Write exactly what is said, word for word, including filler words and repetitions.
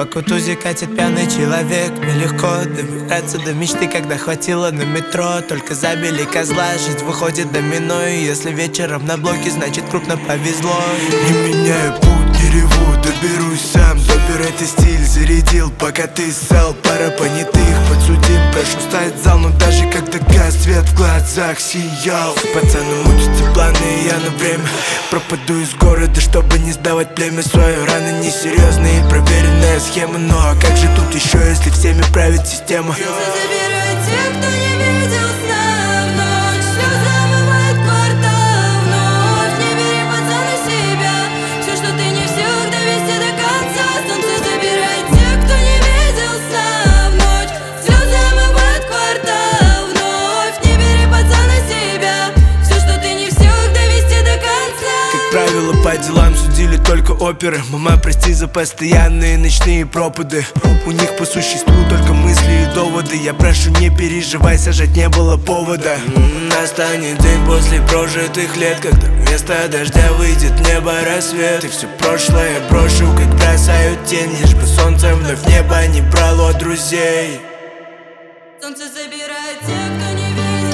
По Кутузе катит пьяный человек. Нелегко добираться до мечты, когда хватило на метро. Только забили козла, жизнь выходит домино. И если вечером на блоке, значит крупно повезло. Не меняю путь, не реву, доберусь сам. Допер это стиль, зарядил, пока ты ссал. Пара понятых, подсудим, прошу стать зал. Но даже когда газ, свет в глазах сиял. Пацаны мутятся планы, и я на время пропаду из города, чтобы не сдавать племя свое. Раны несерьезные, проверенная схема. Ну а как же тут еще, если всеми правит система? Забирает тех, кто не видел сна в ночь. Слезы омывают квартал вновь. Не бери, пацан, на себя все, что ты не в силах довести до конца. Солнце забирает тех, кто не видел сна в ночь. Слезы омывают квартал вновь. Не бери, пацан, на себя все, что ты не в силах довести до конца. Как правило, по делам судили только оперы. Мама, прости за постоянные ночные пропады. У них по существу только мысли и доводы. Я прошу, не переживай, сажать не было повода. Настанет день после прожитых лет, когда вместо дождя выйдет в небо рассвет. И все прошлое брошу, как бросают тень, лишь бы солнце вновь в небо не брало друзей. Солнце забирает тех, кто не видел.